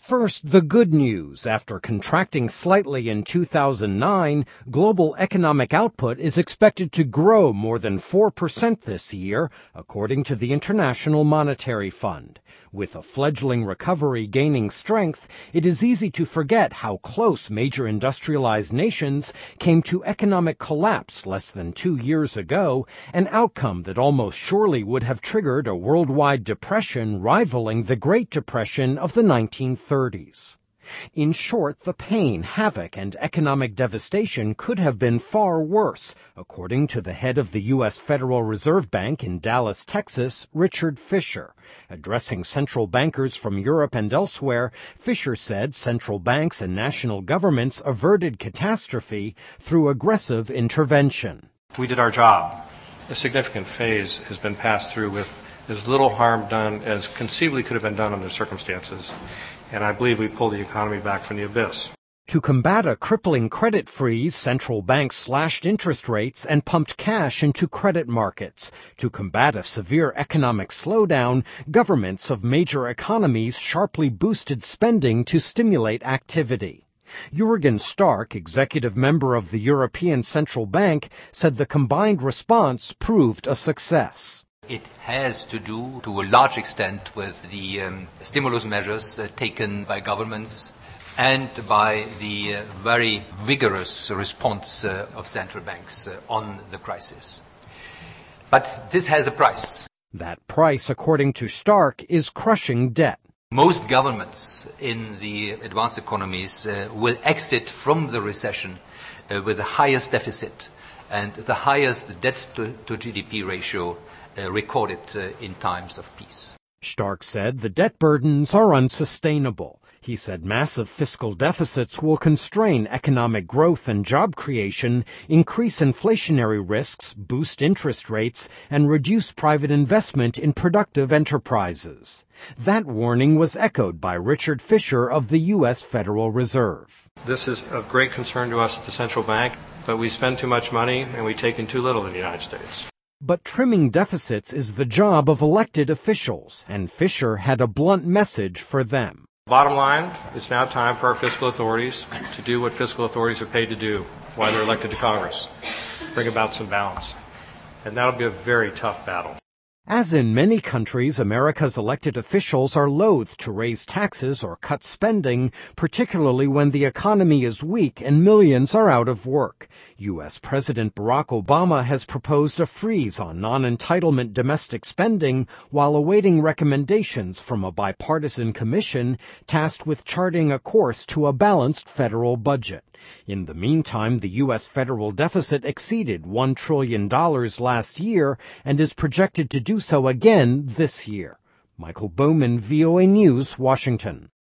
First, the good news. After contracting slightly in 2009, global economic output is expected to grow more than 4% this year, according to the International Monetary Fund. With a fledgling recovery gaining strength, it is easy to forget how close major industrialized nations came to economic collapse less than 2 years ago, an outcome that almost surely would have triggered a worldwide depression rivaling the Great Depression of the 1930s. In short, the pain, havoc, and economic devastation could have been far worse, according to the head of the U.S. Federal Reserve Bank in Dallas, Texas, Richard Fisher. Addressing central bankers from Europe and elsewhere, Fisher said central banks and national governments averted catastrophe through aggressive intervention. We did our job. A significant phase has been passed through with as little harm done as conceivably could have been done under circumstances. And I believe we pulled the economy back from the abyss. To combat a crippling credit freeze, central banks slashed interest rates and pumped cash into credit markets. To combat a severe economic slowdown, governments of major economies sharply boosted spending to stimulate activity. Jürgen Stark, executive member of the European Central Bank, said the combined response proved a success. It has to do, to a large extent, with the stimulus measures taken by governments and by the very vigorous response of central banks on the crisis. But this has a price. That price, according to Stark, is crushing debt. Most governments in the advanced economies will exit from the recession with the highest deficit and the highest debt-to GDP ratio recorded in times of peace. Stark said the debt burdens are unsustainable. He said massive fiscal deficits will constrain economic growth and job creation, increase inflationary risks, boost interest rates, and reduce private investment in productive enterprises. That warning was echoed by Richard Fisher of the U.S. Federal Reserve. This is of great concern to us at the central bank, but we spend too much money and we take in too little in the United States. But trimming deficits is the job of elected officials, and Fisher had a blunt message for them. Bottom line, it's now time for our fiscal authorities to do what fiscal authorities are paid to do while they're elected to Congress, bring about some balance. And that'll be a very tough battle. As in many countries, America's elected officials are loath to raise taxes or cut spending, particularly when the economy is weak and millions are out of work. U.S. President Barack Obama has proposed a freeze on non-entitlement domestic spending while awaiting recommendations from a bipartisan commission tasked with charting a course to a balanced federal budget. In the meantime, the U.S. federal deficit exceeded $1 trillion last year and is projected to do so again this year. Michael Bowman, VOA News, Washington.